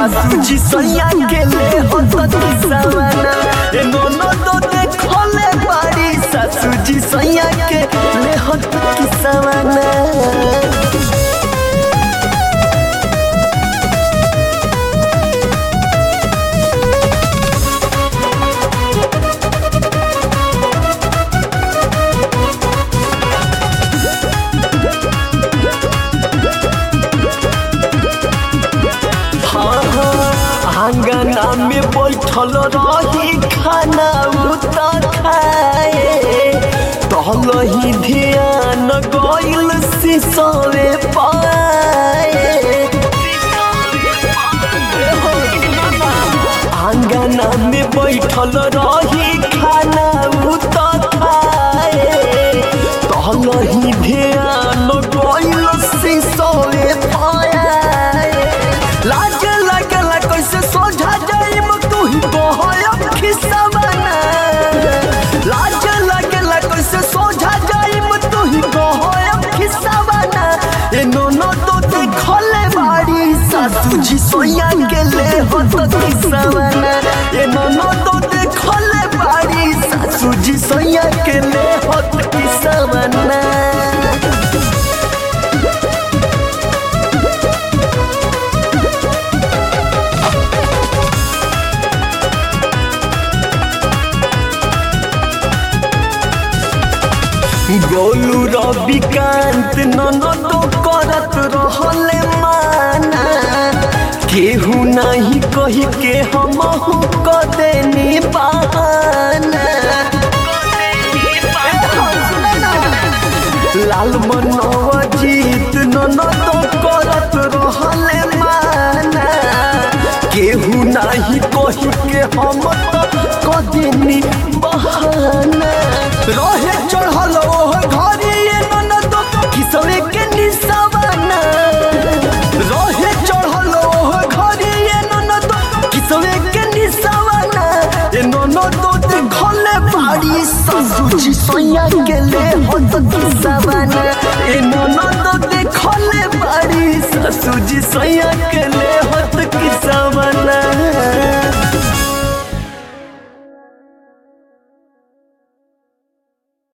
सासू जी सैया के ले हत किसवाना ए ननदो देखले बाड़ी सासू जी सैया के ले हत किसवाना। आंगना में बैठल रही खाना उता खाए तहलही ध्यान गइल सिसवे पाए। आंगना में बैठल रही खाना उता खाए तहलही ध्यान गइल सिसवे पाए। लाज लगला कैसे सोझा जाइम तू ही कहब खिसवाना। लाज लगला कैसे सोझा जाइम तू ही कहब खिसवाना ए ननदो देखले बाड़ी सासू जी सैया के ले हत किसवाना ए ननदो देखले बाड़ी सासू जी सैया के ले हत किसवाना। गोलू रविकांत ननदो करत रहले माना केहू नहीं कही के हमहू क देनी बहाना। लाल मनवा जीत ननदो करत रहले माना केहू नहीं कही के हम क देनी बहाना। रहे चढ़ल ओह घरी ए ननदो किसवे के निसवाना। रहे चढ़ल ओह घरी ए ननदो किसवे के निसवाना ए ननदो देखले बाड़ी सासू जी सैया के ले हत किसवाना ए